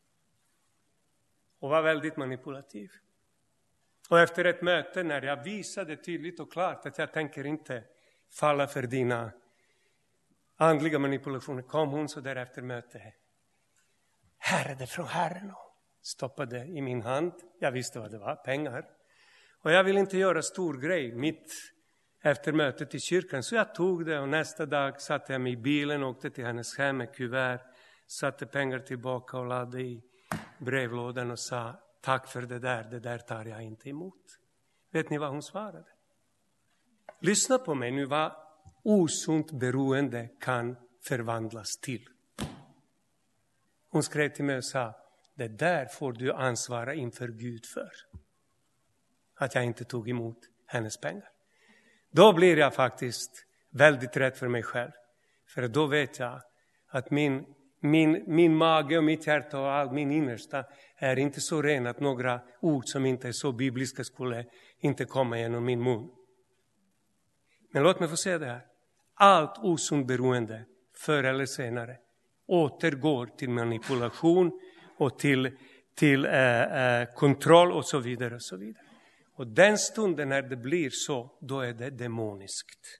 och var väldigt manipulativ. Och efter ett möte, när jag visade tydligt och klart att jag tänker inte falla för dina andliga manipulationer, kom hon så där efter mötet: här är det från Herren. Och stoppade i min hand. Jag visste vad det var, pengar. Och jag ville inte göra stor grej mitt efter mötet i kyrkan. Så jag tog det, och nästa dag satte jag mig i bilen och åkte till hennes hem med kuvert. Satte pengar tillbaka och lade i brevlådan och sa: tack för det där, det där tar jag inte emot. Vet ni vad hon svarade? Lyssna på mig nu, vad osunt beroende kan förvandlas till. Hon skrev till mig och sa: det där får du ansvara inför Gud för. Att jag inte tog emot hennes pengar. Då blir jag faktiskt väldigt rädd för mig själv. För då vet jag att min, min, min mage och mitt hjärta och allt min innersta är inte så ren att några ord som inte är så bibliska skulle inte komma genom min mun. Men låt mig få säga det här. Allt osunt beroende, förr eller senare, återgår till manipulation och till, till äh, äh, kontroll och så vidare och så vidare. Och den stunden när det blir så, då är det demoniskt.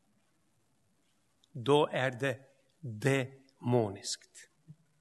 Då är det demoniskt.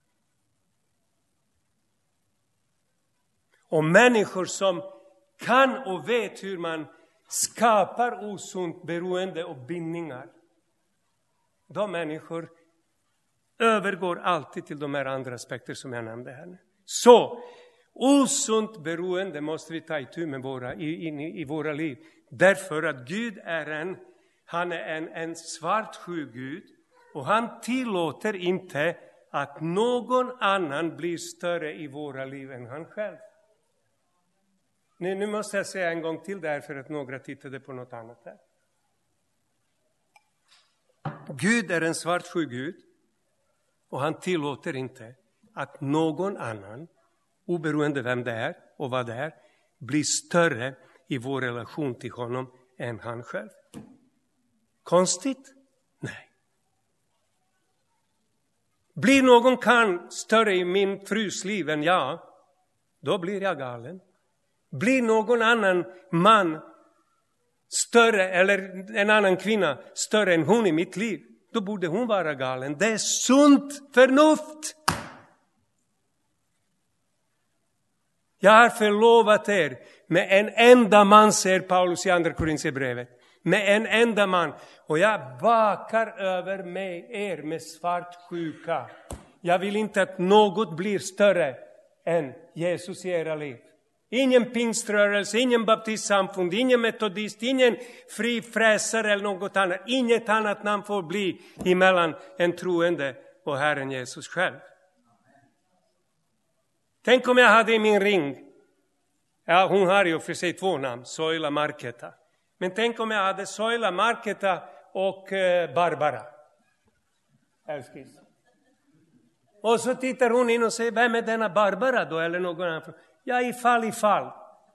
Och människor som kan och vet hur man skapar osunt beroende och bindningar, de människor övergår alltid till de här andra aspekter som jag nämnde här nu. Så osunt beroende måste vi ta itu med våra, i, in, i våra liv. Därför att Gud är en, han är en, en svartsjuk Gud. Och han tillåter inte att någon annan blir större i våra liv än han själv. Nu, nu måste jag säga en gång till, därför att några tittade på något annat här. Gud är en svartsjuk Gud. Och han tillåter inte att någon annan, oberoende vem det är och vad det är, blir större i vår relation till honom än han själv. Konstigt? Nej. Blir någon kan större i min frus liv än jag, då blir jag galen. Blir någon annan man större, eller en annan kvinna större än hon i mitt liv, då borde hon vara galen. Det är sunt förnuft. Jag har förlovat er med en enda man, säger Paulus i andra Korinthierbrevet. Med en enda man. Och jag vakar över mig er med svartsjuka. Jag vill inte att något blir större än Jesus i era liv. Ingen pingströrelse, ingen baptistsamfund, ingen metodist, ingen frifräsare eller något annat. Inget annat namn får bli emellan en troende och Herren Jesus själv. Tänk om jag hade i min ring, ja, hon har ju för sig två namn, Soila Marketa. Men tänk om jag hade Soila Marketa och eh, Barbara. Älskis. Och så tittar hon in och säger, vem är denna Barbara då? Eller någon annan. Ja, ifall, ifall.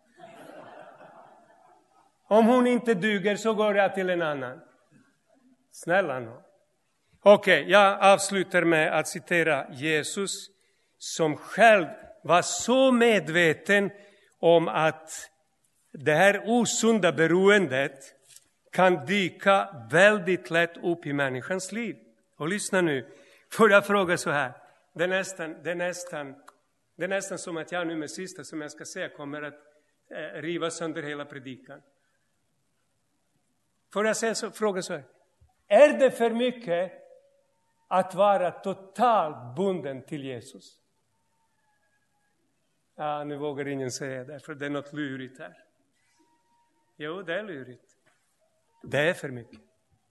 Om hon inte duger så går jag till en annan. Snälla någon. Okej, okay, jag avslutar med att citera Jesus som själv var så medveten om att det här osunda beroendet kan dyka väldigt lätt upp i människans liv. Och lyssna nu, får jag fråga så här. Det är nästan, det är nästan, det är nästan som att jag nu med sista som jag ska säga kommer att eh, riva sönder hela predikan. Får jag säga så, fråga så här. Är det för mycket att vara totalt bunden till Jesus? Ja, nu vågar ingen säga det, för det är något lurigt här. Jo, det är lurigt. Det är för mycket.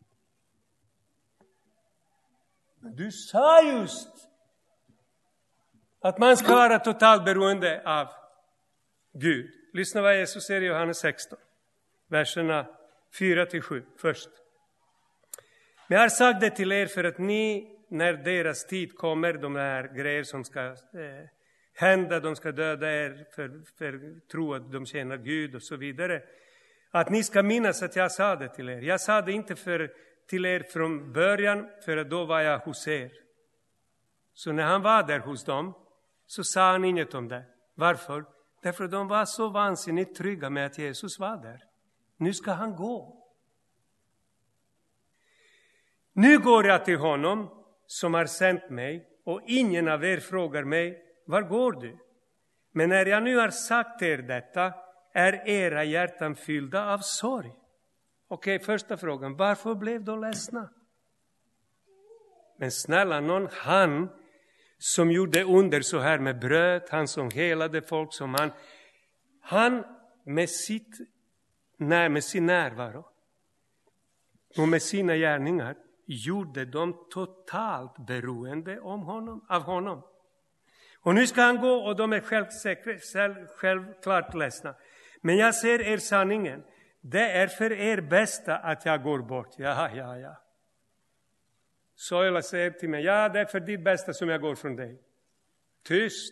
Men du sa just att man ska vara totalt beroende av Gud. Lyssna vad Jesus säger i Johannes sexton. Verserna fyra till sju först. Men jag har sagt det till er för att ni, när deras tid kommer, de här grejer som ska eh, hända, de ska döda er för, för tro att de tjänar Gud och så vidare. Att ni ska minnas att jag sa det till er. Jag sa det inte för, till er från början, för att då var jag hos er. Så när han var där hos dem, så sa han inget om det. Varför? Därför att de var så vansinnigt trygga med att Jesus var där. Nu ska han gå. Nu går jag till honom som har sänt mig, och ingen av er frågar mig, var går du? Men när jag nu har sagt er detta, är era hjärtan fyllda av sorg. Okej, första frågan. Varför blev de ledsna? Men snälla någon, han som gjorde under så här med bröd, han som helade folk, som han, han med, sitt, nej, med sin närvaro och med sina gärningar gjorde dem totalt beroende om honom, av honom. Och nu ska han gå, och de är självsäkra, själv, självklart ledsna. Men jag säger er sanningen. Det är för er bästa att jag går bort. Ja, ja, ja. Soila säger till mig, ja, det är för ditt bästa som jag går från dig. Tyst.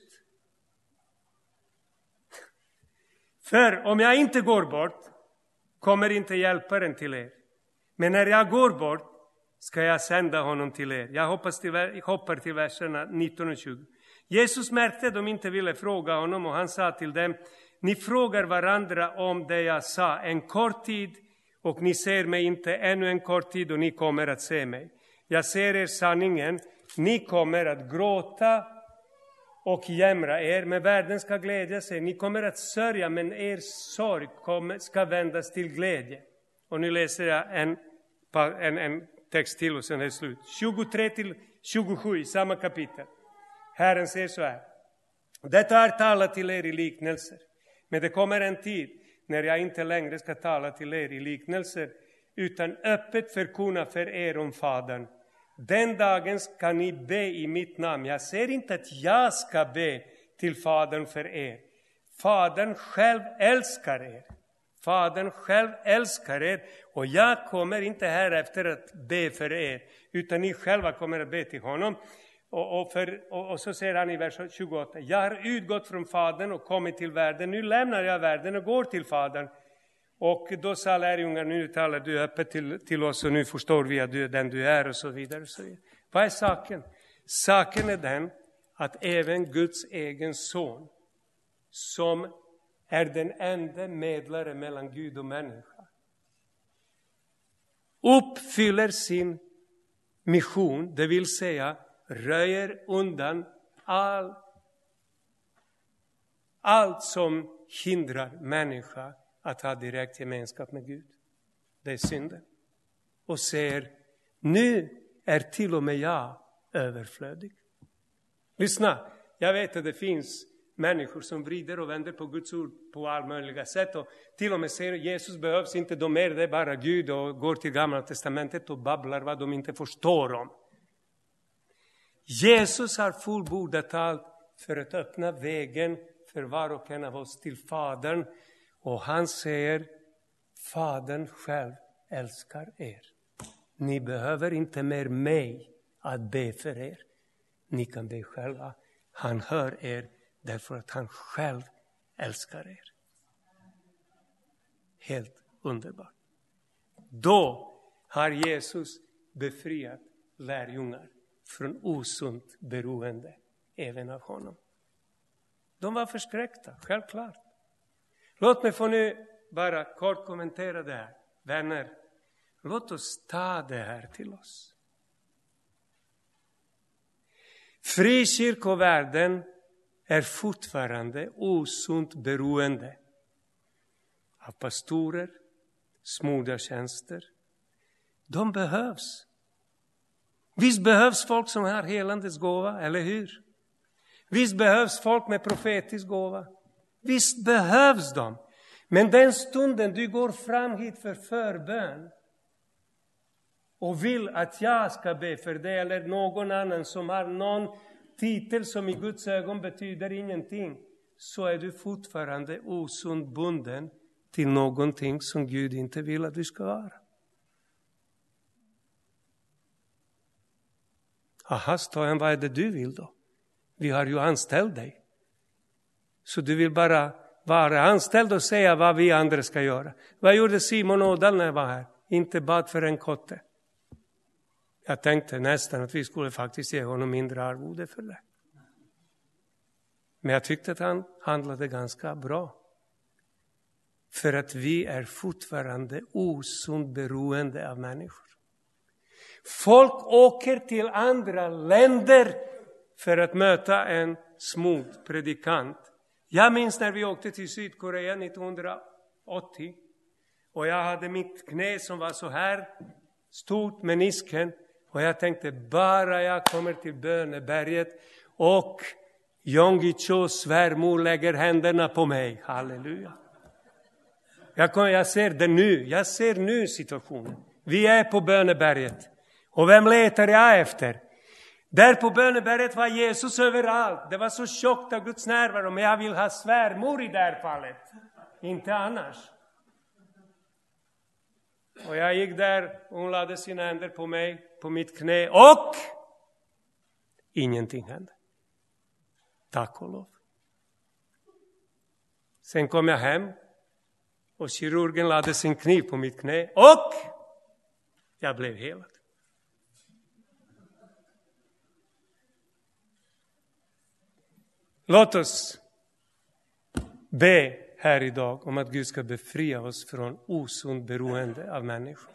För om jag inte går bort, kommer inte hjälparen till er. Men när jag går bort, ska jag sända honom till er. Jag hoppas till, hoppar till verserna nitton och tjugo. Jesus märkte att de inte ville fråga honom, och han sa till dem, ni frågar varandra om det jag sa en kort tid, och ni ser mig inte ännu en kort tid, och ni kommer att se mig. Jag ser er sanningen, ni kommer att gråta och jämra er, men världen ska glädja sig. Ni kommer att sörja, men er sorg kommer, ska vändas till glädje. Och nu läser jag en, en, en text till och sen är det slut. tjugotre till tjugosju i samma kapitel. Herren säger så här. Detta har talat till er i liknelser. Men det kommer en tid när jag inte längre ska tala till er i liknelser, utan öppet förkunna för er om Fadern. Den dagen ska ni be i mitt namn. Jag säger inte att jag ska be till Fadern för er. Fadern själv älskar er. Fadern själv älskar er, och jag kommer inte här efter att be för er, utan ni själva kommer att be till honom. Och, och, för, och, och så säger han i vers tjugoåtta, jag har utgått från Fadern och kommit till världen. Nu lämnar jag världen och går till Fadern. Och då sa lärjungar, nu talar du öppet till, till oss, och nu förstår vi att du är den du är, och så vidare. Och så vidare. Vad är saken? Saken är den att även Guds egen son, som är den enda medlare mellan Gud och människa, uppfyller sin mission, det vill säga röjer undan all, allt som hindrar människa att ha direkt gemenskap med Gud. Det är synden. Och säger, nu är till och med jag överflödig. Lyssna, jag vet att det finns människor som vrider och vänder på Guds ord på alla möjliga sätt. Och till och med säger att Jesus behövs inte, de är det bara Gud, och går till Gamla testamentet och babblar vad de inte förstår om. Jesus har fullbordat allt för att öppna vägen för var och en av oss till Fadern. Och han säger, Fadern själv älskar er. Ni behöver inte mer mig att be för er. Ni kan be själva. Han hör er därför att han själv älskar er. Helt underbart. Då har Jesus befriat lärjungar från osunt beroende även av honom. De var förskräckta, självklart. Låt mig få nu bara kort kommentera det här. Vänner, låt oss ta det här till oss. Frikyrkovärlden är fortfarande osunt beroende av pastorer, småtjänster. De behövs. Visst behövs folk som har helandets gåva, eller hur? Visst behövs folk med profetisk gåva. Visst behövs de. Men den stunden du går fram hit för förbön och vill att jag ska be för dig eller någon annan som har någon titel som i Guds ögon betyder ingenting, så är du fortfarande osund bunden till någonting som Gud inte vill att du ska vara. Aha, Stojan, vad är det du vill då? Vi har ju anställt dig. Så du vill bara vara anställd och säga vad vi andra ska göra. Vad gjorde Simon Ådahl när jag var här? Inte bad för en kotte. Jag tänkte nästan att vi skulle faktiskt ge honom mindre arvode för det. Men jag tyckte att han handlade ganska bra. För att vi är fortfarande osund beroende av människor. Folk åker till andra länder för att möta en smooth predikant. Jag minns när vi åkte till Sydkorea nittonhundraåttio. Och jag hade mitt knä som var så här stort, menisken. Och jag tänkte, bara jag kommer till Böneberget och Yonggi Chos svärmor lägger händerna på mig. Halleluja. Jag, kom, jag ser det nu. Jag ser nu situationen. Vi är på Böneberget. Och vem letar jag efter? Där på Böneberget var Jesus överallt. Det var så tjockt av Guds närvaro. Men jag vill ha svärmor i det här fallet. Inte annars. Och jag gick där. Och hon lade sina händer på mig. På mitt knä. Och ingenting hände. Tack och lov. Sen kom jag hem. Och kirurgen lade sin kniv på mitt knä. Och jag blev helad. Låt oss be här idag om att Gud ska befria oss från osund beroende av människor.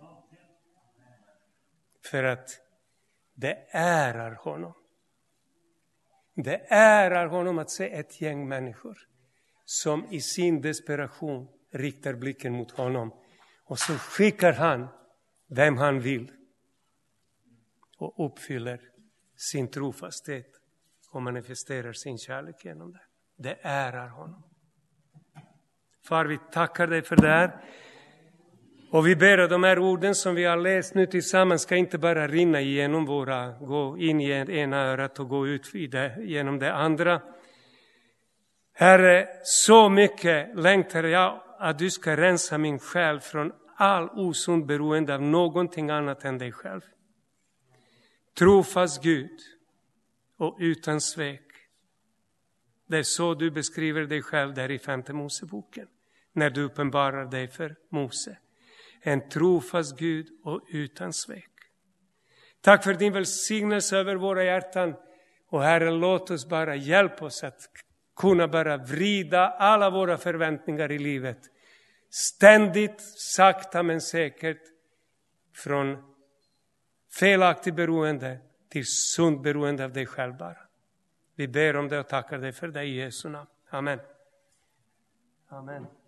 För att det ärar honom. Det ärar honom att se ett gäng människor som i sin desperation riktar blicken mot honom. Och så skickar han vem han vill och uppfyller sin trofasthet och manifesterar sin kärlek genom det. Det ärar honom. Far, vi tackar dig för det här. Och vi ber att de här orden som vi har läst nu tillsammans ska inte bara rinna igenom våra, gå in i ena örat och gå ut i det, genom det andra. Herre, så mycket längtar jag att du ska rensa min själ från all osund beroende av någonting annat än dig själv. Trofast Gud och utan svek. Det är så du beskriver dig själv där i femte Moseboken. När du uppenbarar dig för Mose. En trofast Gud och utan svek. Tack för din välsignelse över våra hjärtan. Och Herre, låt oss bara hjälpa oss att kunna bara vrida alla våra förväntningar i livet. Ständigt, sakta men säkert. Från felaktig beroende till sund beroende av dig själv bara. Vi ber om det och tackar dig för det i Jesu namn. Amen. Amen.